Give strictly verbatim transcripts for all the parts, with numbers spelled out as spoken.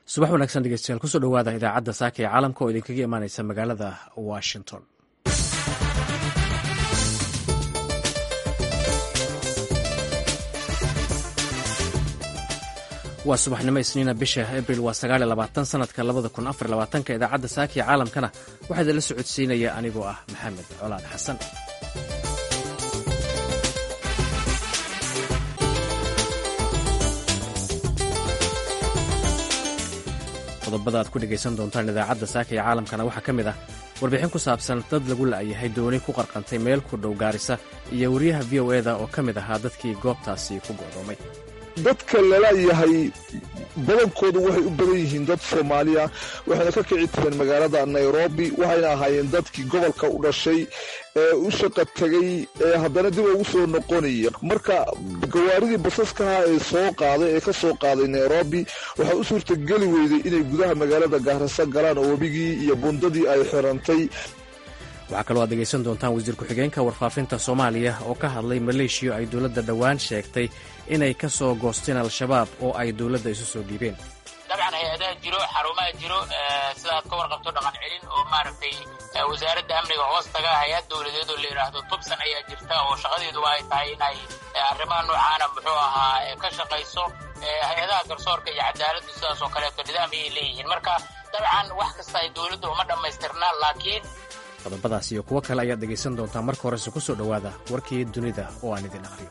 subax wanaagsan dhegeystayaal kusoo dhowaada idaacadda saaka ee caalamka oo idinkaga imaaneysa magaalada washington. waa subaxnimo isniina bisha abril waa sagaal iyo labaatan sanadka labada kun afar labaatanka idaacadda saaka ee caalamkana waxaa idinla socodsiinaya anigoo ah maxamed colaad xasan. qodobada aad ku dhegaysan doontaan idaacadda saaka ee caalamkana waxaa ka mid ah warbixin ku saabsan dad lagu la'yahay dooni ku qarqantay meel ku dhow Gaarisa iyo wariyaha v o eda oo ka mid ahaa dadkii goobtaasi ku go'doomay. dadka lalayahay badankoodu waxay u badan yihiin dad Soomaaliya waxayna ka kici tireen magaalada Nairobi waxayna ahaayeen dadkii gobolka u dhashay ee u shaqo tagay ee haddana dib ugu soo noqonaya. marka gawaaridii basaska ee soo qaaday ee ka soo qaaday Nairobi waxa u suurtageli weyday inay gudaha magaalada Gaarisa galaan oo wabigii iyo bundadii ay xirantay. waxaa kaloo aad dhegaysan doontaan wasiir ku-xigeenka warfaafinta Soomaaliya oo ka hadlay maleeshiya ay dowladda dhowaan sheegtay inay ka soo goosteen al-shabaab oo ay dowladda isu soo dhiibeen. dabcan hay-adaha jiro xarumaha jiro sidaad ka warqabto dhaqan celin oo maaragtay wasaaradda amniga hoos taga hay-ad dowladeed oo la yidhaahdo tubsan ayaa jirta oo shaqadeedu ay tahay inay arrimaha noocaana muxuu ahaa ka shaqayso. hay-adaha garsoorka iyo cadaaladdu sidaas oo kaleeto nidaam ayay leeyihiin. marka dabcan wax kasta ay dowladdu uma dhammaystirnaa, laakiin qodobadaas iyo kuwo kale ayaad dhegaysan doontaa. marka horese ku soo dhowaada warkii dunida oo aan idin aqriyo.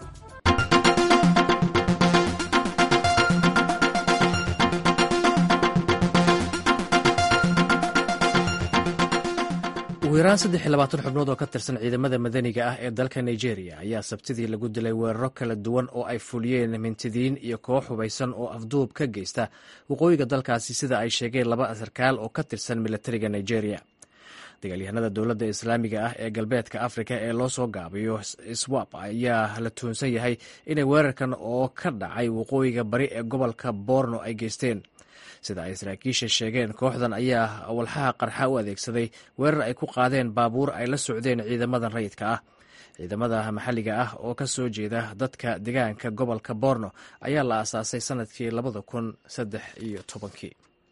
ugu yaraan saddex iyo labaatan xubnood oo ka tirsan ciidamada madaniga ah ee dalka Nigeria ayaa sabtidii lagu dilay weeraro kala duwan oo ay fuliyeen mintidiin iyo koox hubaysan oo afduub ka geysta waqooyiga dalkaasi, sida ay sheegeen laba sarkaal oo ka tirsan militariga Nigeria. dagaalyahanada dowladda islaamiga ah ee galbeedka Afrika ee loo soo gaabiyo SWAP ayaa la tuhunsan yahay inay weerarkan oo ka dhacay waqooyiga bari ee gobolka Borno ay geysteen. sida ay saraakiisha sheegeen, kooxdan ayaa walxaha qarxa u adeegsaday weerar ay ku qaadeen baabuur ay la socdeen ciidamadan rayidka ah. ciidamada maxalliga ah oo ka soo jeeda dadka deegaanka gobolka Borno ayaa la aasaasay sanadkii labada kun saddex iyo tobankii.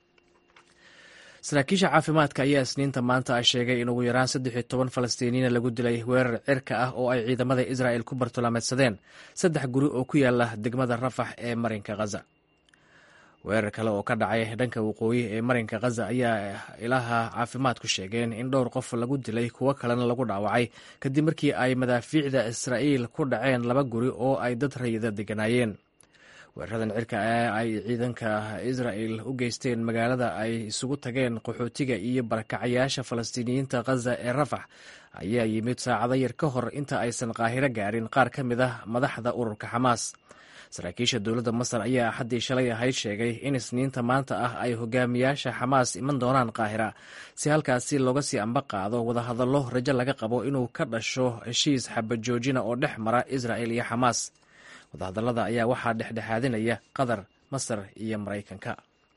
saraakiisha caafimaadka ayaa isniinta maanta ay sheegay in ugu yaraan saddex iyo toban falastiiniyiin lagu dilay weerar cirka ah oo ay ciidamada Israa'il ku bartilmaameedsadeen saddex guri oo ku yaala degmada Rafax ee marinka Gaza. weerar kale oo ka dhacay dhanka waqooyi ee marinka Gaza ayaa ilaha caafimaadku sheegeen in dhowr qof lagu dilay kuwo kalena lagu dhaawacay kadib markii ay madaafiicda Israa'iil ku dhaceen laba guri oo ay dad rayida deganaayeen. weeraradan cirka ee ay ciidanka Israa'iil u geysteen magaalada ay isugu tageen qaxootiga iyo barakacayaasha Falastiiniyiinta Gaza ee Rafax ayaa yimid saacado yar ka hor inta aysan Qaahiro gaarin qaar ka mid ah madaxda ururka Xamaas. saraakiisha dowladda Masar ayaa axaddii shalay ahayd sheegay in isniinta maanta ah ay hogaamiyaasha Xamaas iman doonaan Qaahira si halkaasi looga sii amba qaado wadahadallo rajo laga qabo inuu ka dhasho heshiis xabad joojina oo dhex mara Israa'iil iyo Xamaas. wadahadallada ayaa waxaa dhexdhexaadinaya Qatar, Masar iyo Maraykanka.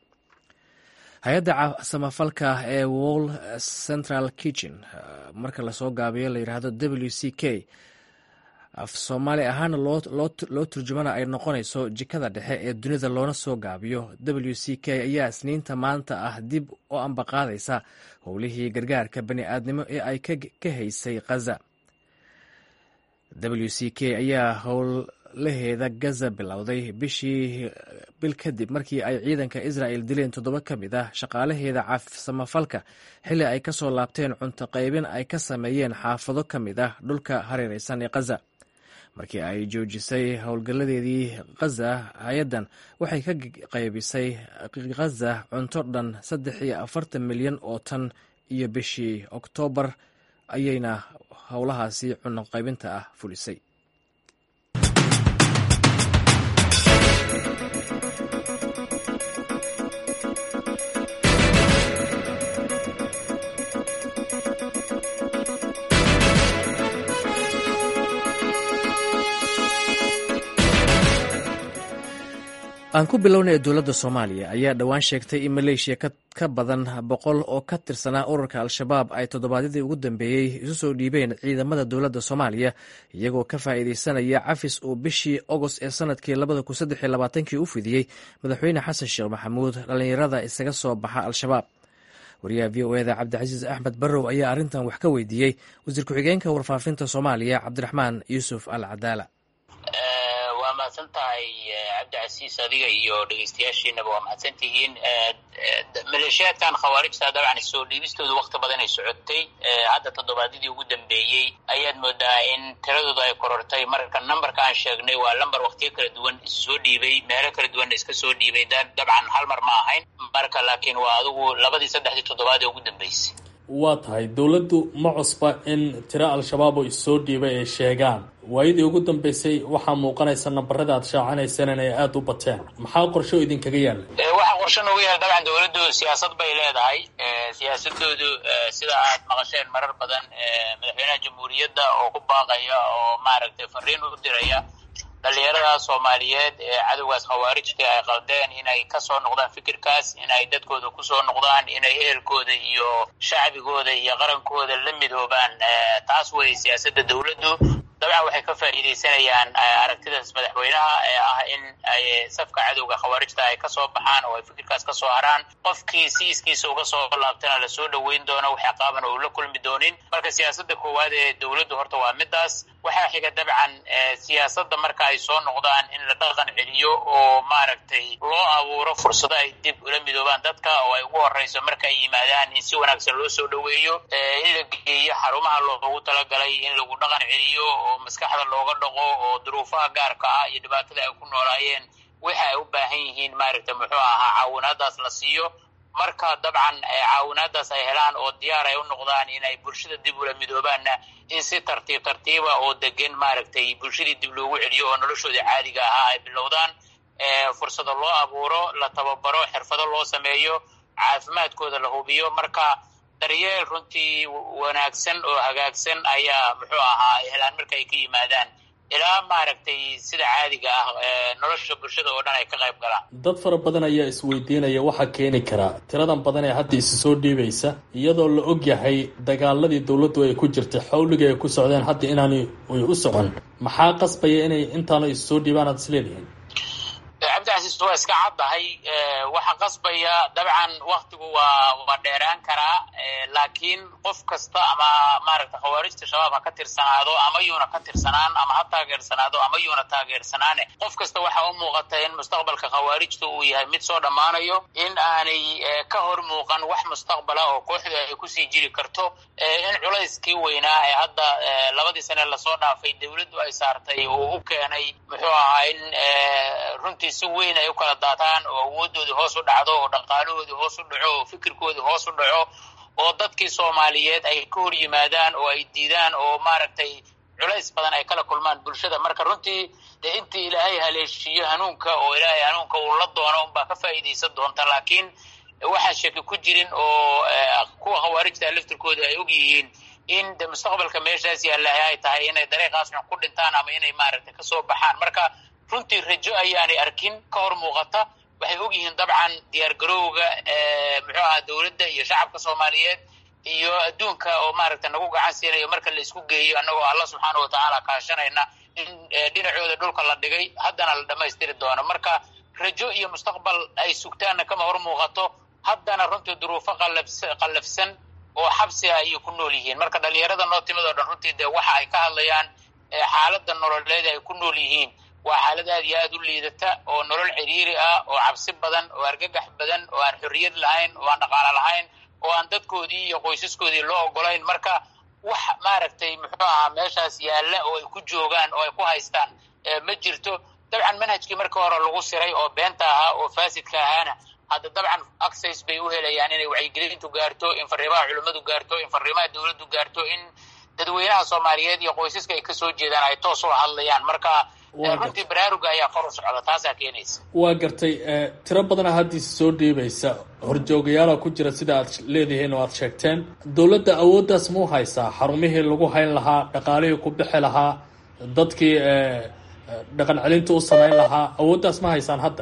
hay-adda samafalka ee World Central Kitchen marka lasoo gaabiyo la yidhaahdo W C K af Soomaali ahaana loo turjumana ay noqonayso jikada dhexe ee dunida loona soo gaabiyo. W C K ayaa isniinta maanta ah dib u ambaqaadaysa howlihii gargaarka bani aadnimo ee ay ka haysay Gaza. W C K ayaa howlaheeda Gaza bilowday bishii bil kadib markii ay ciidanka Israa'iil dileen toddoba ka mid ah shaqaalaheeda samafalka xilli ay ka soo laabteen cunto qaybin ay ka sameeyeen xaafado ka mid ah dhulka hareeraysan ee Gaza. markii ay joojisay howlgalladeedii Gaza, hay-addan waxay ka qaybisay Gaza cunto dhan saddex iyo afartan milyan oo tan iyo bishii Oktoobar ayayna howlahaasi cunno qaybinta ah fulisay. aan ku bilownay dowladda soomaaliya ayaa dhowaan sheegtay in maleeshiya ka badan boqol oo ka tirsanaa ururka al-shabaab ay toddobaadyadii ugu dambeeyey isu soo dhiibeen ciidamada dowladda soomaaliya iyagoo ka faa'iidaysanaya cafis uu bishii ogost ee sanadkii labada kun saddex iyo labaatankii u fidiyey madaxweyne xasan sheekh maxamuud dhallinyarada isaga soo baxa al-shabaab wariyaha v o eda cabdicasiis axmed barrow ayaa arrintan wax ka weydiiyey wasiir ku-xigeenka warfaafinta soomaaliya cabdiraxmaan yuusuf al cadaala. waa mahadsan tahay cabdicasiis adiga iyo dhegeystayaashiinaba waa mahadsan tihiin. maleeshiyaadkan khawaarijta dabcan soo dhiibistooda wakti badan ay socotay, hadda toddobaadyadii ugu dambeeyey ayaad moodaa in tiradooda ay korortay. marka nambarka aan sheegnay waa lambar waktiyo kala duwan issoo dhiibay, meelo kala duwanna iska soo dhiibay, dabcan hal mar ma ahayn marka, laakiin waa adigu labadii saddexdii toddobaad ee ugu dambeysay. waa tahay dowladdu ma cusba in tiro al-shabaab oo issoo dhiibay ay sheegaan. waayadii ugu dambeysay waxaa muuqanaysa nambarada aad shaacinayseen inay aada u bateen. maxaa qorsho idinkaga yaalla? waxaa qorsho nooga yaalla dabcan dowladdu siyaasad bay leedahay. siyaasadoodu sida aad maqasheen marar badan madaxweynaha jamhuuriyadda oo ku baaqaya oo maaragtay fariin u diraya dhalinyarada soomaaliyeed ee cadowgaas khawaarijta ay qaldeen inay kasoo noqdaan fikirkaas, inay dadkooda kusoo noqdaan, inay ehelkooda iyo shacbigooda iyo qarankooda la midoobaan. taas wey siyaasadda dowladdu. dabcan waxay ka faa'iidaysanayaan aragtidaas madaxweynaha ee ah in ay safka cadowga khawaarijta ay kasoo baxaan oo ay fikirkaas kasoo haraan. qofkii si iskiisa uga soo laabtana lasoo dhaweyn doono, wax caqaban oo la kulmi doonin. marka siyaasadda koowaad ee dowladdu horta waa midaas. waxaa xiga dabcan siyaasadda marka ay soo noqdaan in la dhaqan celiyo oo maaragtay loo abuuro fursado ay dib ula midoobaan dadka, oo ay ugu horeyso marka ay yimaadaan in si wanaagsan loo soo dhaweeyo, in la geeyo xarumaha loogu talagalay in lagu dhaqan celiyo oo maskaxda looga dhaqo, oo duruufaha gaarka ah iyo dhibaatada ay ku noolaayeen waxa ay u baahan yihiin maaragtay muxuu ahaa caawinaadaas la siiyo. marka dabcan caawinaadaas ay helaan oo diyaar ay u noqdaan inay bulshada dib ula midoobaanna in si tartiib tartiiba oo degan maaragtay bulshadii dib loogu celiyo oo noloshoodii caadiga ahaa ay bilowdaan. fursado loo abuuro, la tababaro, xirfado loo sameeyo, caafimaadkooda la hubiyo. marka daryeel runtii wanaagsan oo hagaagsan ayaa muxuu ahaa ay helaan marka ay ka yimaadaan ilaa maaragtay sida caadiga ah nolosha bulshada oo dhan ay ka qayb galaan. dad fara badan ayaa isweydiinaya waxaa keeni karaa tiradan badan ee hadda isi soo dhiibaysa, iyadoo la og yahay dagaaladii dowladdu ay ku jirtay xawliga ay ku socdeen hadda inaanay u socon. maxaa qasbaya inay intaanu isi soo dhiibaan aad isleedihiin? cabdicasiis waa iska caddahay. waxaa qasbaya dabcan waktigu waa waa dheeraan karaa, laakiin qof kasta ama maaragta khawaarijta shabaab ha ka tirsanaado ama yuuna ka tirsanaan, ama ha taageersanaado ama yuuna taageersanaane, qof kasta waxaa u muuqata in mustaqbalka khawaarijta uu yahay mid soo dhammaanayo, in aanay ka hor muuqan wax mustaqbala oo kooxda ay kusii jiri karto, in culayskii weynaa ee hadda labadii sane lasoo dhaafay dowladdu ay saartay uu u keenay muxuu ahaa in runtii si weyn ay u kala daataan oo awoodoodii hoos u dhacdo, oo dhaqaalahoodii hoos u dhaco, oo fikirkoodii hoos u dhaco, oo dadkii soomaaliyeed ay ka hor yimaadaan oo ay diidaan, oo maaragtay culays badan ay kala kulmaan bulshada. marka runtii dee intii ilaahay haleeshiiyo hanuunka oo ilaahay hanuunka uu la doono unbaa ka faa'iidaysan doonta, laakiin waxaan shaki ku jirin oo kuwa khawaarijta laftirkooda ay og yihiin in de mustaqbalka meeshaas yaalahay ay tahay inay dariiqaas xun ku dhintaan ama inay maaragtay kasoo baxaan. marka runtii rajo ayaanay arkin ka hor muuqata. waxay og yihiin dabcan diyaargarowga muxuu ahaa dowladda iyo shacabka soomaaliyeed iyo adduunka oo maaragtay nagu gacan siinayo marka la isku geeyo annagoo alla subxaana watacaala kaashanayna in dhinacooda dhulka la dhigay haddana la dhammaystiri doono. marka rajo iyo mustaqbal ay sugtaanna kama hor muuqato. haddana runtii duruufo qalabs qallafsan oo xabsi ah ayay ku nool yihiin. marka dhalinyarada noo timid oo dhan runtii dee waxa ay ka hadlayaan xaaladda nololeed ay ku nool yihiin waa xaalad aad iyo aad u liidata oo nolol ciriiri ah, oo cabsi badan, oo argagax badan, oo aan xorriyad lahayn, oo aan dhaqaalo lahayn, oo aan dadkoodii iyo qoysaskoodii loo ogolayn. marka wax maaragtay muxuu ahaa meeshaas yaalla oo ay ku joogaan oo ay ku haystaan ma jirto. dabcan manhajkii marka hore lagu siray oo beenta ahaa oo faasidka ahaana hadda dabcan access bay u helayaan inay wacyigelintu gaarto, in fariimaha culimmadu gaarto, in fariimaha dowladdu gaarto, in dadweynaha soomaaliyeed iyo qoysaska ay kasoo jeedaan ay toos u hadlayaan. marka runtii baraaruga ayaa kor u socda, taasaa keenaysa. waa gartay. tiro badana haddiisa soo dhiibaysa, horjoogayaala ku jira sida aad leedihiin oo aad sheegteen. dowladda awooddaas ma u haysaa xarumihii lagu hayn lahaa, dhaqaalihii ku bixi lahaa, dadkii dhaqan celinta u samayn lahaa? awooddaas ma haysaan hadda? dabcan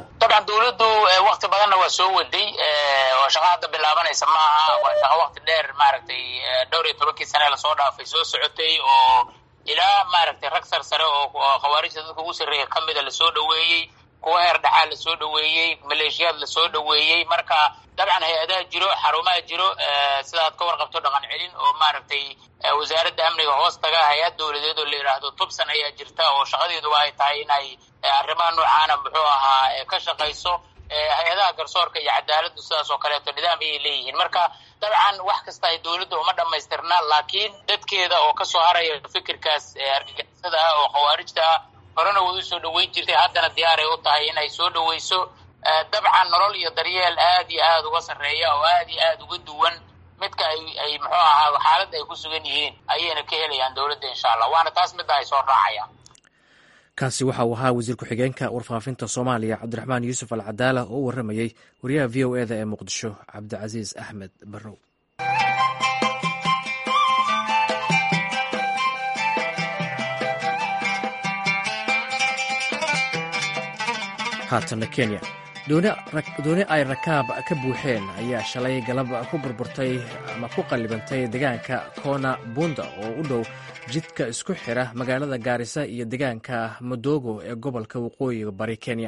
dawladdu waqti badanna waa soo waday oo shaqo hadda bilaabanaysa maaha, waa shaqo waqti dheer maaragtay dhowr iyo tobankii sane lasoo dhaafay soo socotay oo ilaa maaragtay rag sarsare oo khawaarijta dadka ugu sarreeya ka mida lasoo dhoweeyey, kuwa heer dhaxaa lasoo dhoweeyey, maleeshiyaad lasoo dhoweeyey. marka dabcan hay-adaha jiro, xarumaha jiro, sidaad ka warqabto dhaqan celin oo maaragtay wasaaradda amniga hoos taga hay-ad dawladeed oo la yidhaahdo tubsan ayaa jirta oo shaqadeeduba ay tahay inay arrimaha noocaana muxuu ahaa ka shaqayso. hay-adaha garsoorka iyo cadaaladdu sidaas oo kaleeto nidaam ayay leeyihiin. marka dabcan wax kasta ay dawladda uma dhammaystirna, laakiin dadkeeda oo kasoo haraya fikirkaas argagixisada ah oo khawaarijta ah horena way u soo dhoweyn jirtay, haddana diyaaray u tahay inay soo dhoweyso. dabcan nolol iyo daryeel aad iyo aad uga sarreeya oo aad iyo aad uga duwan midka ay ay muxuu ahaa xaaladda ay ku sugan yihiin ayayna ka helayaan dawladda insha allah, waana taas midda ay soo raacayaan. kaasi waxa uu ahaa wasiir ku-xigeenka warfaafinta soomaaliya cabdiraxmaan yuusuf al cadaala oo u warramayey wariyaha v o eda ee muqdisho cabdicasiis axmed barrow. haatana kenya, dooni ay rakaab ka buuxeen ayaa shalay galab ku burburtay ama ku qallibantay deegaanka kona bunda oo u dhow jidka isku xira magaalada gaarisa iyo deegaanka madogo ee gobolka waqooyiga bari kenya.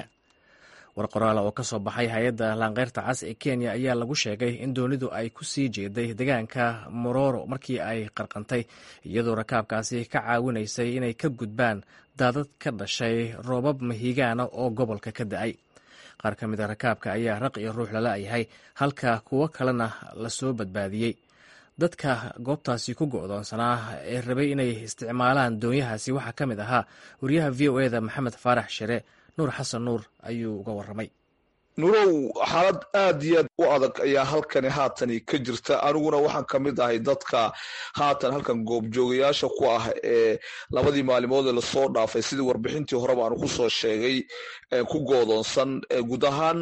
war qoraal oo ka soo baxay hay-adda laanqeyrta cas ee kenya ayaa lagu sheegay in doonidu ay ku sii jeeday deegaanka mororo markii ay qarqantay, iyadoo rakaabkaasi ka caawinaysay inay ka gudbaan daadad ka dhashay roobab mahiigaana oo gobolka ka da-ay. qaar ka mid a rakaabka ayaa raq iyo ruux lala yahay, halka kuwo kalena lasoo badbaadiyey. dadka goobtaasi ku go'doonsanaa ee rabay inay isticmaalaan doonyahaasi waxaa ka mid ahaa wariyaha v o eda maxamed faarax shire. nuur xasan nuur ayuu uga warramay. nurow, xaalad aad iyo aad u adag ayaa halkani haatani ka jirta. aniguna waxaan ka mid ahay dadka haatan halkan goobjoogayaasha ku ah ee labadii maalimood ee lasoo dhaafay sidii warbixintii horeba aanu ku soo sheegay ku goodoonsan. guud ahaan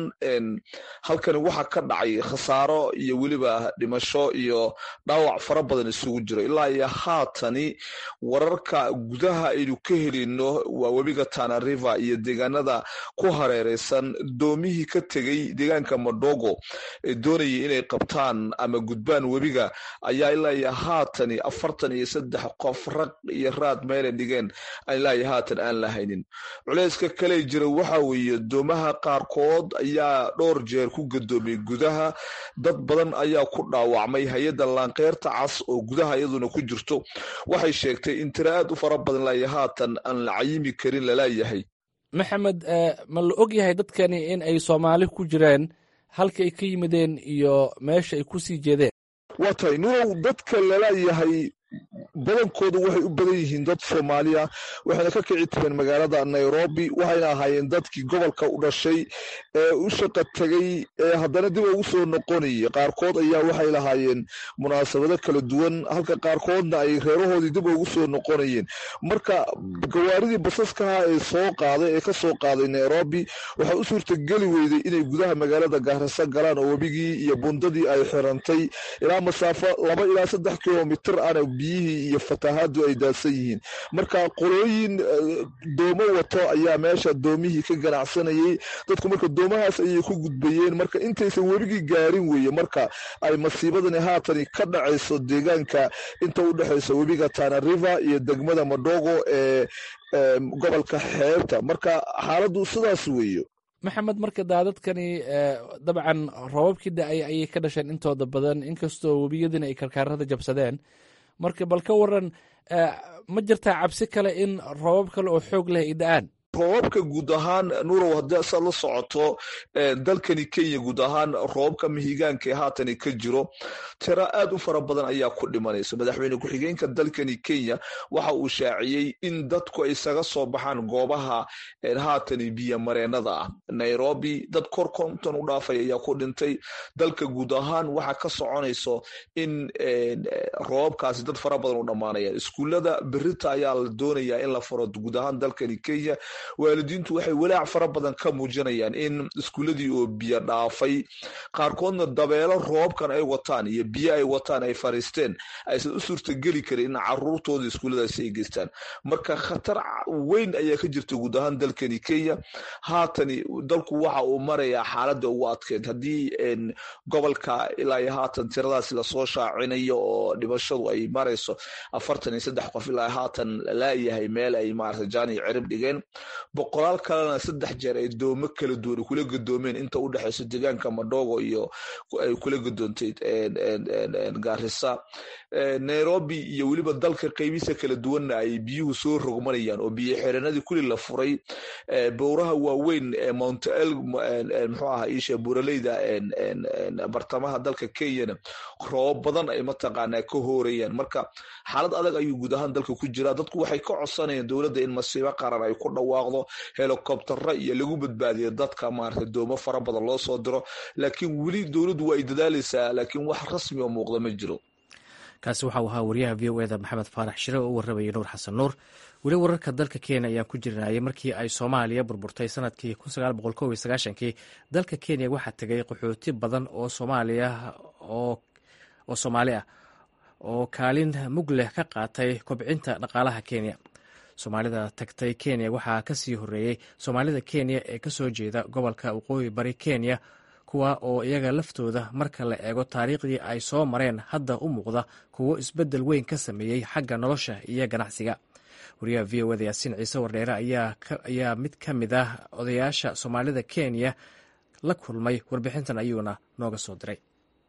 halkani waxaa ka dhacay khasaaro iyo weliba dhimasho iyo dhaawac fara badan isugu jiro. ilaa iyo haatani wararka gudaha aynu ka helino waa webiga Tana River iyo deegaanada ku hareereysan. doomihii ka tegay deegaanka madogo ee doonayay inay qabtaan ama gudbaan webiga ayaa ilaa iyo haatani afartan iyo saddex qof raq iyo raad meelay dhigeen ilaa iyo haatan aan la haynin. culayska kale jira waxa weeye doomaha qaarkood ayaa dhowr jeer ku gadoomiyey gudaha, dad badan ayaa ku dhaawacmay. hay-adda laanqeyrta cas oo gudaha iyaduna ku jirto waxay sheegtay in tiro aad u fara badan ilaa iyo haatan aan la cayimi karin lalayahay. maxamed, ma la og yahay dadkani in ay soomaali ku jireen, halka ay ka yimideen iyo meesha ay ku sii jeedeen? waa tahay nurow, dadka lalayahay badankoodu waxay u badan yihiin dad soomaaliya, waxayna ka kici tireen magaalada nairobi, waxayna ahaayeen dadkii gobolka u dhashay ee u shaqa tegay ee haddana dib ugu soo noqonayay. qaarkood ayaa waxay lahaayeen munaasabado kala duwan, halka qaarkoodna ay reerahoodii dib ugu soo noqonayeen. marka gawaaridii basaskaha ee soo qaaday ee ka soo qaaday nairobi waxaa u suurtageli weyday inay gudaha magaalada gaarisa galaan oo webigii iyo bundadii ay xirantay ilaa masaafo laba ilaa saddex kilomitir ana biyihii iyo fatahaadu ay daadsan yihiin. marka qolooyin doomo wato ayaa meesha doomihii ka ganacsanayay. dadku marka doomahaas ayay ku gudbayeen. marka intaysan webigii gaarin weeye marka ay masiibadani haatani ka dhacayso deegaanka inta u dhexaysa webiga Tana River iyo degmada madogo ee gobolka xeebta. marka xaaladdu sidaas weeye. maxamed, marka daadadkani dabcan roobabkii da-ay ayay ka dhasheen intooda badan, inkastoo webiyadina ay karkaarada jabsadeen. marka bal ka waran, ma jirtaa cabsi kale in roobab kale oo xoog leh ay da-aan? roobabka guud ahaan nurow, haddii asaad la socoto dalkani kenya guud ahaan roobabka mihigaanka ee haatani ka jiro tiro aad u fara badan ayaa ku dhimanayso. madaxweyne ku-xigeenka dalkani kenya waxa uu shaaciyey in dadku ay isaga soo baxaan goobaha haatani biyo mareenada ah. nairobi dad kor konton u dhaafay ayaa ku dhintay. dalka guud ahaan waxaa ka soconayso in roobabkaasi dad fara badan u dhammaanayaan. iskuullada berita ayaa la doonayaa in la furo guud ahaan dalkani kenya. waalidiintu waxay walaac fara badan ka muujinayaan in iskuuladii oo biyo dhaafay qaarkoodna dabeelo roobkan ay wataan iyo biyo ay wataan ay fariisteen aysan u suurtageli karin in caruurtooda iskuulladaasi ay geystaan marka khatar weyn ayaa ka jirta guud ahaan dalkani Kenya haatani dalku waxa uu marayaa xaaladda ugu adkeyd haddii gobolka ilaa iyo haatan tiradaasi lasoo shaacinayo oo dhimashadu ay marayso afartan iyo saddex qof ilaa haatan laayahay meel ay maaragtay jaani cirib dhigeen boqolaal kalena saddex jeer ay doomo kala duwan kula gadoomeen inta u dhaxayso deegaanka Madogo iyo ay kula gadoontay Garissa Nairobi iyo waliba dalka qaybihiisa kala duwanna ay biyuhu soo rogmanayaan oo biyo xiranadii kulli la furay bowraha waaweyn ee Mount El muxuu ahaa isha buraleyda bartamaha dalka Kenya roob badan ay mataqaanaa ka hoorayaan marka xaalad adag ayuu guud ahaan dalka ku jira dadku waxay ka codsanayaan dowladda in masiibo qaran ay ku dhawaaqdo helicopter iyo lagu badbaadiyo dadka maartay doomo fara badan loo soo diro laakiin wali dowladdu way dadaalaysaa laakiin wax rasmi oo muuqda ma jiro kaasi waxa uu ahaa wariyaha v o e da maxamed faarax shire oo u warramayay nuur xasan nuur weli wararka dalka Kenya ayaa ku jirnayay markii ay Soomaaliya burburtay sanadkii kun sagaal boqol kow iyo sagaashan-kii dalka Kenya waxaa tagay qaxooti badan oo Soomaaliya oo oo Soomaali ah oo kaalin mug leh ka qaatay kobcinta dhaqaalaha Kenya Soomaalida tagtay Kenya waxaa ka sii horeeyay Soomaalida Kenya ee ka soo jeeda gobolka waqooyi bari Kenya kuwa oo iyaga laftooda marka la eego taariikhdii ay soo mareen hadda u muuqda kuwo isbeddel weyn ka sameeyey xagga nolosha iyo ganacsiga wariyaha v o e da Yaasiin Ciise Wardheere ayaa ayaa mid ka mid ah odayaasha Soomaalida Kenya la kulmay warbixintan ayuuna nooga soo diray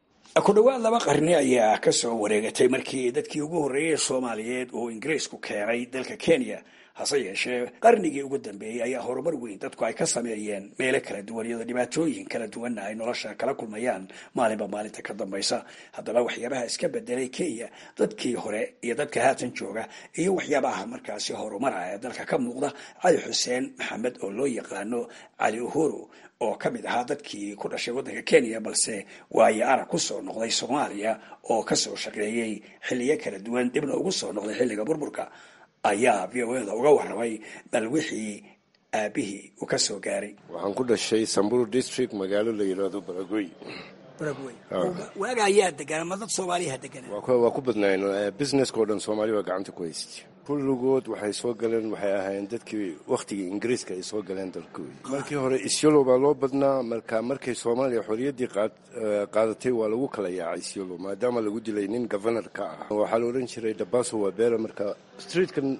ku dhawaad laba qarni ayaa ka soo wareegatay markii dadkii ugu horreeyay Soomaaliyeed oo Ingiriisku keenay dalka Kenya hase yeeshee qarnigii ugu dambeeyay ayaa horumar weyn dadku ay ka sameeyeen meelo kala duwan iyo dhibaatooyin kala duwan ay nolosha kala kulmayaan maalinba maalinta ka dambaysa haddaba waxyaabaha iska bedelay Kenya dadkii hore iyo dadka haatan jooga iyo waxyaabaha markaasi horumar ah dalka ka muuqda Cali Xuseen Maxamed oo loo yaqaano Cali Uhuru oo ka mid ahaa dadkii ku dhashay waddanka Kenya balse waayo arag ku soo noqday Soomaaliya oo ka soo shaqeeyay xilliyo kala duwan dibna ugu soo noqday xilliga burburka ayaa v o e da uga warramay bal wixii aabihii uu ka soo gaaray waxaan ku dhashay Samburu district magaalo la yiraahdo Baragoi Baragoi waaga ayaa degan ma dad Soomaaliya degan waa ku badnaayeen business ko dhan Soomaaliya gacanta ku haystay kulligood waxay soo galeen waxay ahaayeen dadkii waqtigii Ingiriiska ay soo galeen dalkooda markii hore Isiolo baa loo badnaa marka markay Soomaaliya xorriyaddii qaadatay waa lagu kala yaacay Isiolo maadaama lagu dilay nin governor ka ah waxaa la oran jiray Dabaso Wabera marka streetkan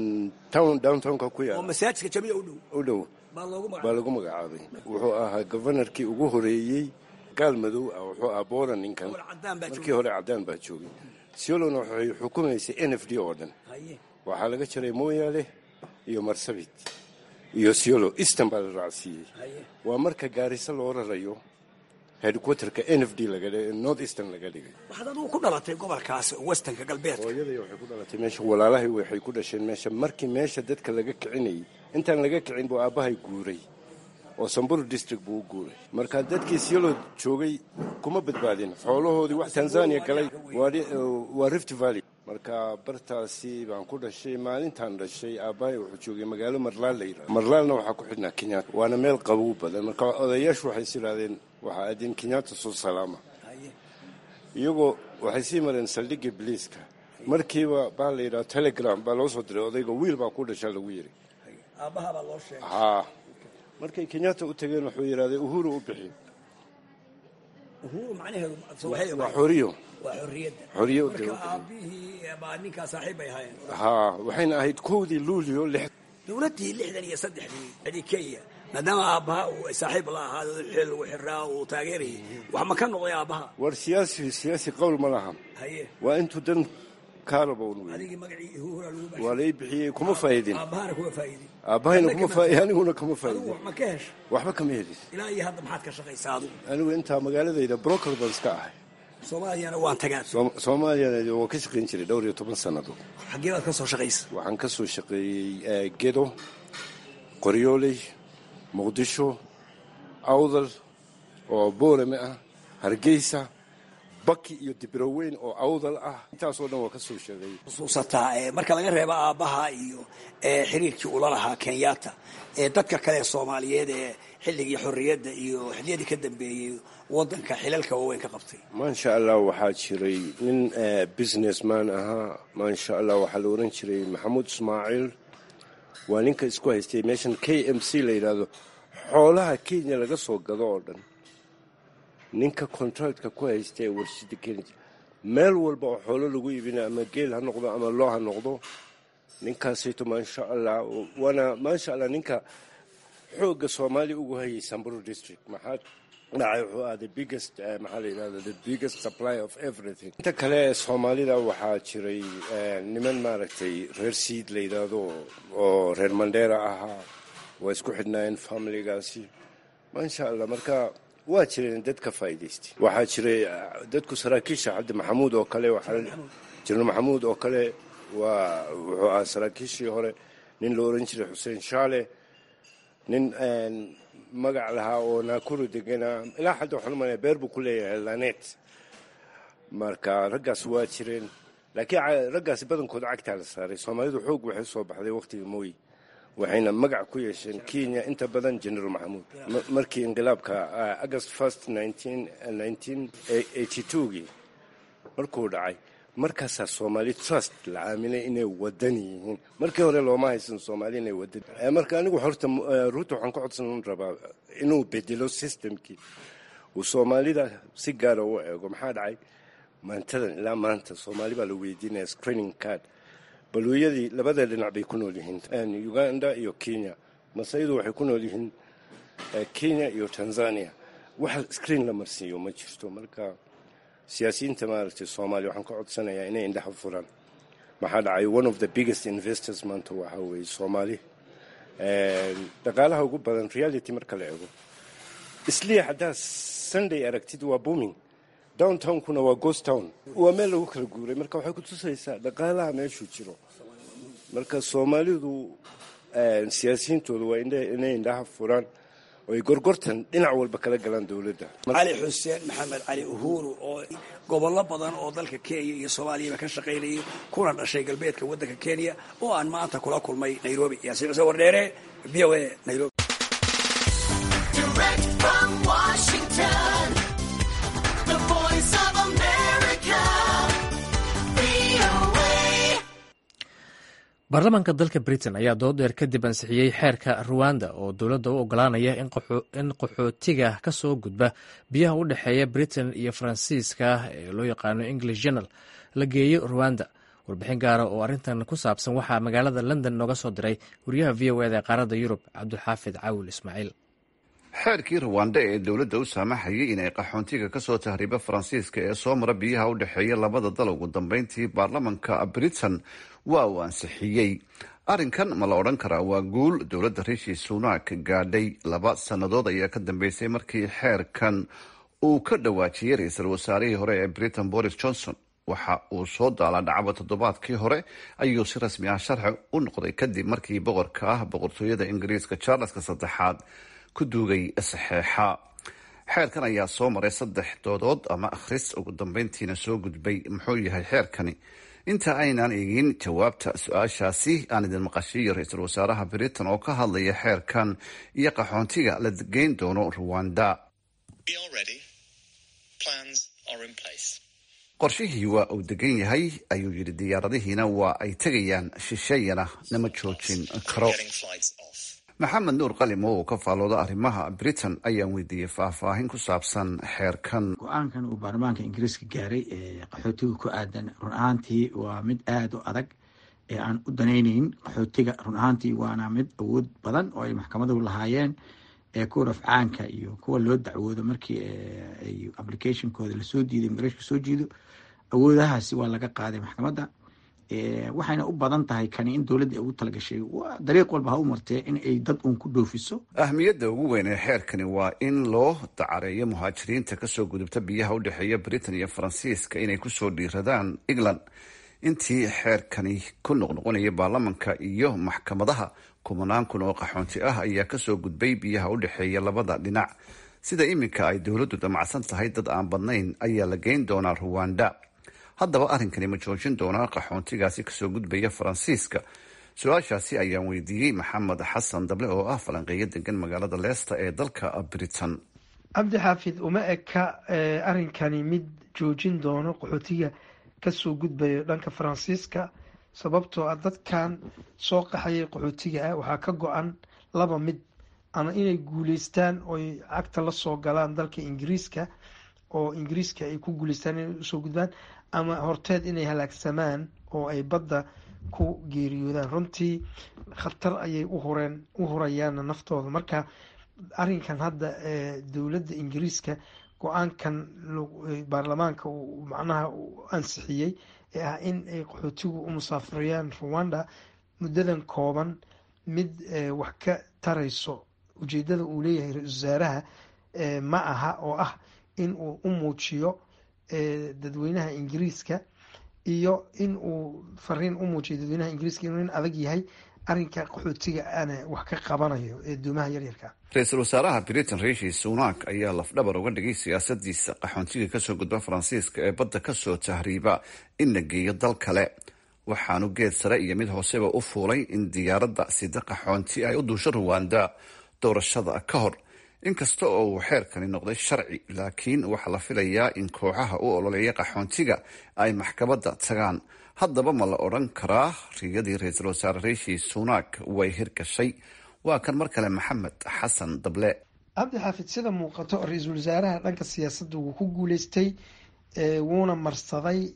town downtown-ka ku yaala oo masaajidka Jamiica u dhow u dhow baa lagu magacaabay wuxuu ahaa governorkii ugu horeeyay gaal madow ah wuxuu ahaa Boran ninkan markii hore cadaan baa joogay Isiolona waxay xukumaysay N F D oo dhan waxaa laga jiray Moyale iyo Marsabit iyo Isiolo Eastern baa la raacsiiyey waa marka Garissa loo rarayo headquarterka N F D laga dhigay North Eastern laga dhigay waxaad adigu ku dhalatay gobolkaas Westernka galbeedka hooyaday waxay ku dhalatay meesha walaalahay waxay ku dhasheen meesha markii meesha dadka laga kicinay intaan laga kicin buu aabahay guuray oo Samburu district buu guuray marka dadkii Isiolo joogay kuma badbaadin xoolahoodii wax Tanzania galay waa Rift Valley marka bartaasi baan ku dhashay maalintaan dhashay aabahay wuxuu joogay magaalo Marlaal la yiraahdo Marlaalna waxa ku xidhnaa Kenyatta waana meel qabow badan marka odayaashu waxay siraadeen waxa aadin Kenyatta soo salaama iyagoo waxay sii mareen saldhigga biliiska markiiba baa la yiraahdo telegram baa loo soo diray odayga wiil baa ku dhashay lagu yiri aabaha baa loo sheegay ha markay Kenyatta u tageen wuxuu yiraahday Uhuru u bixi Uhuru macnaheedu waa xoriyo waa xorriyadda xorriyadda marka aabihii baa ninka saaxiib ay ahaayeen ha waxayna ahayd koodii luuliyo lix dawladii lixdan iyo saddexdii ee Kenya maadaama aabaha uu saaxiib la ahaa xil uu xiraa uu taageeray wax ma ka noqday aabaha war siyaasi siyaasi qowl ma laha haye waa intuu dan kaarboon adigi magacii Uhuru lagu baxay wala bixiyay kuma faayidin aabahana kuma faayidin aabahayna kuma faayidin aniguna kuma faayidin wax ma ka hesh waxba kama helin ilaa iyo hadda maxaad ka shaqaysaa adigu anigu inta magaaladayda broker baan iska ahay Soomaaliyana waan tagaa Soomaaliyana waa ka shaqayn jiray dhowr iyo toban sanado xagee baad ka soo shaqaysay waxaan ka soo shaqeeyay Gedo Qoryooley Muqdisho Awdal oo Boorame ah Hargeysa baki iyo dibroweyn oo awdal ah intaasoo dhan waa ka soo sheegay. xusuusataa marka laga reebo aabbaha iyo xiriirkii ula lahaa Kenyatta ee dadka kale Soomaaliyeed ee xilligii xorriyadda iyo xilliyadii ka dambeeyay wadanka xilalka waaweyn ka qabtay. maasha allah waxaa jiray nin businessman ahaa maasha allah waxaa la oran jiray maxamuud ismaaciil waa ninka isku haystay meeshan K M C la yiraahdo xoolaha Kenya laga soo gado oo dhan ninka contractka ku haystay warshada Kenya meel walba oo xoolo lagu iibina ama geel ha noqdo ama loo ha noqdo ninkaasayto maasha allah wana maasha allah ninka xooga Soomaali ugu hayay Samburu district maxaa dhacay wuxuu ahaa the biggest maxaa la yiraahdo the biggest supply of everything. inta kale Soomaalida waxaa jiray niman maaragtay reer Siid la yiraahdo oo reer Mandera ahaa waa isku xidhnayeen familigaasi maasha allah marka waa jireen dad ka faa'iidaystay. waxaa jiray dadku saraakiisha Cabdi Maxamuud oo kale waxaa jiray Maxamuud oo kale waa wuxuu ahaa saraakiishii hore nin la oran jiray Xuseen Shaale nin magac lahaa oo Nakuru degana ilaa hadda waxaan u maleeyaa beer buu ku leeyahay Lanet marka raggaas waa jireen laakiin raggaasi badankooda cagtaa la saaray. Soomaalidu xoog waxay soo baxday waqtigii Moi waxayna magac ku yeesheen Kenya inta badan General Maxamuud markii inqilaabka August first nineteen eighty-two markuu dhacay markaasaa Soomaali trust la aaminay inay wadan yihiin. markii hore looma haysan Soomaali inay wadan marka anigu horta Ruto waxaan ku codsan rabaa inuu bedelo systemkii uu Soomaalida si gaar ah u eego. maxaa dhacay maantadan ilaa maanta Soomaali baa la weydiinaya screening card balwiyadii labada dhinac bay ku nool yihiin Uganda iyo Kenya. Masaydu waxay ku nool yihiin Kenya iyo Tanzania. wax screen la marsiiyo ma jirto. marka siyaasiyiinta maaragtay Soomaaliya waxaan ka codsanayaa inay indhaha furaan. maxaa dhacay one of the biggest investors maanta waxa weeye Soomaali dhaqaalaha ugu badan reality marka la eego isliya haddaa Sunday aragtid waa booming downtown kuna waa ghost town waa meel lagu kala guuray. marka waxay ku tusaysaa dhaqaalaha meeshuu jiro. marka Soomaalidu siyaasiyiintooda waa inay indhaha furaan oo ay gorgortan dhinac walba kala galaan dawladda. cali xuseen maxamed cali uhuru oo gobollo badan oo dalka Kenya iyo Soomaaliya ka shaqeynayay kuna dhashay galbeedka wadanka Kenya oo aan maanta kula kulmay Nairobi. Yaasiin soo wardheere V O A Nairobi. Direct from Washington, the voice of America, V O A. baarlamaanka dalka Britain ayaa dood dheer kadib ansixiyey xeerka Rwanda oo dowladda u ogolaanaya in qaxootiga ka soo gudba biyaha u dhexeeya Britain iyo Faransiiska ee loo yaqaano English Channel la geeyo Rwanda. warbixin gaara oo arrintan ku saabsan waxaa magaalada London nooga soo diray wariyaha V O A ee qaaradda Yurub Cabdulxaafid Caawil Ismaaciil. xeerkii Rwanda ee dowladda u saamaxayay inay qaxoontiga ka soo tahriiba Faransiiska ee soo mara biyaha u dhexeeya labada dal ugu dambeyntii baarlamaanka Britain waa uu ansixiyey. arrinkan ma la odhan karaa waa guul dowladda Rishi Sunak gaadhay. laba sannadood ayaa ka dambeysay markii xeerkan uu ka dhawaajiyey ra-iisul wasaarihii hore ee Britain Boris Johnson. waxa uu soo daalaa dhacba toddobaadkii hore ayuu si rasmi ah sharci u noqday kadib markii boqorka ah boqortooyada Ingiriiska Charleska saddexaad ku duugay saxeexa. xeerkan ayaa soo maray saddex doodood ama akhris ugu dambeyntiina soo gudbay. muxuu yahay xeerkani? inta aynaan eegin jawaabta su-aashaasi aan idin maqashiiyo ra-iisul wasaaraha Britain oo ka hadlaya xeerkan iyo qaxoontiga la geyn doono Rwanda. qorshihii waa uu degan yahay ayuu yidhi. diyaaradihiina waa ay tegayaan shisheeyana nama joojin karo. maxamed nuur qalim oo ka faalooda arrimaha Britain ayaan weydiiyey faahfaahin ku saabsan xeerkan. go-aankan uu baarlamaanka Ingiriiska gaaray ee qaxootiga ku aadan run ahaantii waa mid aada u adag ee aan u danaynayn qaxootiga. run ahaantii waana mid awood badan oo ay maxkamaduhu lahaayeen ee kuwa rafcaanka iyo kuwa loo dacwoodo markii ay applicationkooda lasoo diiday immigration soo jiido. awoodahaasi waa laga qaaday maxkamadda. waxayna u badan tahay kani in dowladda ay ugu talagashay dariiq walba ha u martee in ay dad uun ku dhoofiso. ahmiyadda ugu weyn ee xeerkani waa in loo dacareeyo muhaajiriinta kasoo gudubta biyaha u dhexeeya Britain iyo Faransiiska inay kusoo dhiiradaan England. intii xeerkani ku noqnoqonaya baarlamanka iyo maxkamadaha kumanaan kun oo qaxoonti ah ayaa kasoo gudbay biyaha u dhexeeya labada dhinac sida iminka ay dowladdu damacsan tahay dad aan badnayn ayaa la geyn doonaa ruwanda. haddaba arrinkani ma joojin doonaa qaxoontigaasi kasoo gudbaya faransiiska? su-aashaasi ayaan weydiiyey maxamed xasan dable oo ah falanqeeyo degan magaalada leesta ee dalka britain. cabdi xaafid, uma eka arrinkani mid joojin doono qaxootiga kasoo gudbayo dhanka faransiiska, sababtoo ah dadkan soo qaxayay qaxootiga ah waxaa ka go-an laba mid, ama inay guuleystaan oy cagta lasoo galaan dalka ingiriiska oo ingiriiska ay ku guuleystaan inay usoo gudbaan, ama horteed inay halaagsamaan oo ay badda ku geeriyoodaan. runtii khatar ayay uhureen u hurayaan naftooda. marka arrinkan hadda dowladda ingiriiska go-aankan baarlamaanka uu macnaha u ansixiyey ee ah in ay qaxootigu u musaafirayaan ruwanda muddadan kooban, mid wax ka tarayso ujeedada uu leeyahay ra-iisul wasaaraha ma aha, oo ah in uu u muujiyo dadweynaha ingiriiska iyo in uu fariin u muujiyo dadweynaha ingiriiska inuu nin adag yahay arrinka qaxootiga ana wax ka qabanayo ee doomaha yaryarka. ra-iisul wasaaraha britain rishi sunak ayaa lafdhabar uga dhigay siyaasadiisa qaxoontiga kasoo gudba faransiiska ee badda kasoo tahriiba in la geeyo dal kale. waxaanu geed sare iyo mid hooseba u fuulay in diyaaradda sida qaxoonti ay u duusho ruwanda doorashada ka hor. inkasta oo uu xeerkani noqday sharci, laakiin waxaa la filayaa in kooxaha u ololeeya qaxoontiga ay maxkamadda tagaan. haddaba ma la odhan karaa riyadii ra-iisul wasaare rishi sunak way hirgashay? waa kan mar kale maxamed xasan dable. cabdi xaafid, sida muuqato ra-iisul wasaaraha dhanka siyaasadda wuu ku guuleystay, wuuna marsaday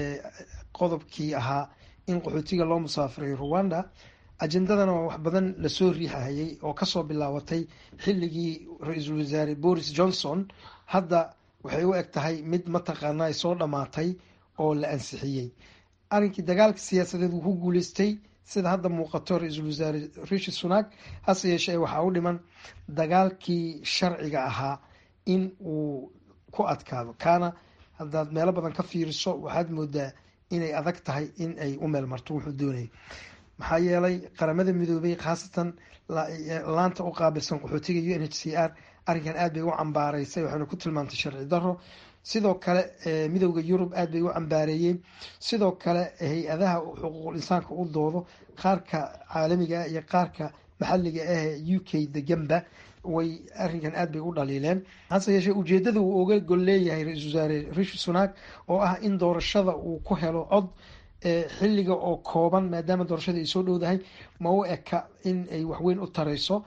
qodobkii ahaa in qaxootiga loo musaafirayo ruwanda. ajendadana waa wax badan lasoo riixahayay oo kasoo bilaabatay xilligii ra-iisul wasaare boris johnson. hadda waxay u eg tahay mid mataqaana ay soo dhamaatay oo la ansixiyey. arrinkii dagaalka siyaasadeed wuu ku guuleystay sida hadda muuqato ra-iisul wasaare rishi sunak. hase yeeshee waxaa u dhiman dagaalkii sharciga ahaa in uu ku adkaado. kaana haddaad meelo badan ka fiiriso waxaad moodaa inay adag tahay in ay u meel marto wuxuu doonayay. maxaa yeelay qaramada midoobay khaasatan laanta u qaabilsan qaxootiga u n h c r arrinkan aad bay u cambaareysay, waxaana ku tilmaantay sharci daro. sidoo kale midowda yurub aad bay u cambaareeyeen. sidoo kale hay-adaha xuquuqul insaanka u doodo, qaarka caalamiga ah iyo qaarka maxaliga ah u k deganba way arrinkan aad bay u dhaliileen. hase yeeshee ujeedada uu oga gol leeyahay ra-iisul wasaare rishi sunak oo ah in doorashada uu ku helo cod xilliga oo kooban, maadaama doorashada ay soo dhowdahay, ma u eka in ay waxweyn u tarayso.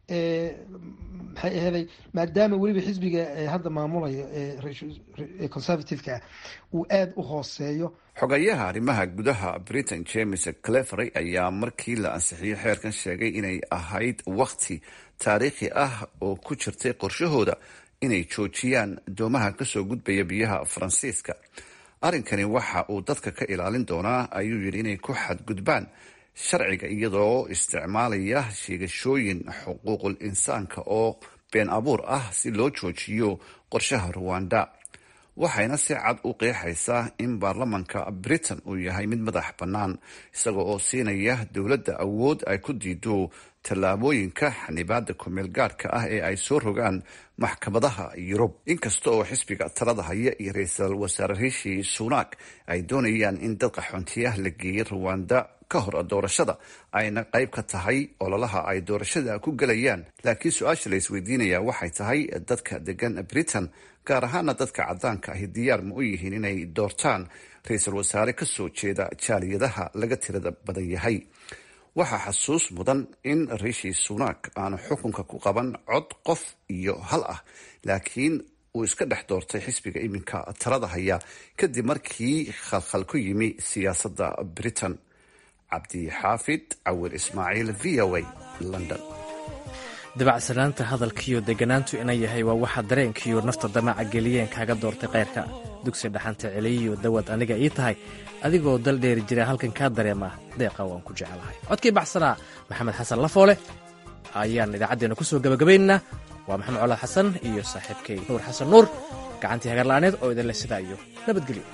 maxay aheeday maadaama weliba xisbiga hadda maamulayo ee conservative-ka ah uu aada u hooseeyo. xogayaha arrimaha gudaha britain james clevery ayaa markii la ansixiyey xeerkan sheegay inay ahayd waqti taariikhi ah oo ku jirtay qorshahooda inay joojiyaan doomaha kasoo gudbaya biyaha faransiiska. arrinkani waxa uu dadka ka ilaalin doonaa ayuu yidhi inay ku xadgudbaan sharciga iyadoo isticmaalaya sheegashooyin xuquuqul insaanka oo been abuur ah si loo joojiyo qorshaha ruwanda. waxayna si cad u qeexaysaa in baarlamanka britain uu yahay mid madax bannaan, isaga oo siinaya dowladda awood ay ku diido tallaabooyinka xanibaada kumeel gaadhka ah ee ay soo rogaan maxkamadaha yurub. inkasta oo xisbiga talada haya iyo ra-iisul wasaare rishi sunak ay doonayaan in dad qaxoontiyaah la geeyay ruwanda ka hor doorashada, ayna qayb ka tahay ololaha ay doorashada ku gelayaan. laakiin su-aasha la isweydiinaya waxay tahay dadka degan britain, gaar ahaana dadka cadaanka ahi, diyaar ma u yihiin inay doortaan ra-iisul wasaare kasoo jeeda jaaliyadaha laga tirada badan yahay. waxaa xasuus mudan in rishi sunak aanu xukunka ku qaban cod qof iyo hal ah, laakiin uu iska dhex doortay xisbiga iminka talada haya kadib markii khalkhal ku yimi siyaasadda britain. cabdixaafid cawir ismaaciil, v o a, london. dabacsanaanta hadalkiiyo deganaantu ina yahay waa waxa dareenkiiyo nafta damaca geliyeen kaaga doortay keyrka. dugsi dhaxanta celiyiyo dawad aniga ii tahay, adigoo dal dheeri jira halkan kaa dareema deeqa waan ku jecelahay. codkii baxsanaa maxamed xasan lafoole ayaan idaacaddeenna ku soo gabagabaynaynaa. waa maxamed colaad xasan iyo saaxiibkay nuur xasan nuur, gacantii hagarla'aaneed oo idinle sidaa iyo nabadgelyo.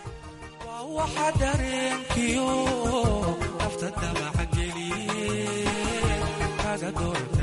waxa dareenkiyo nafta damaca geliyeen kaaga doortay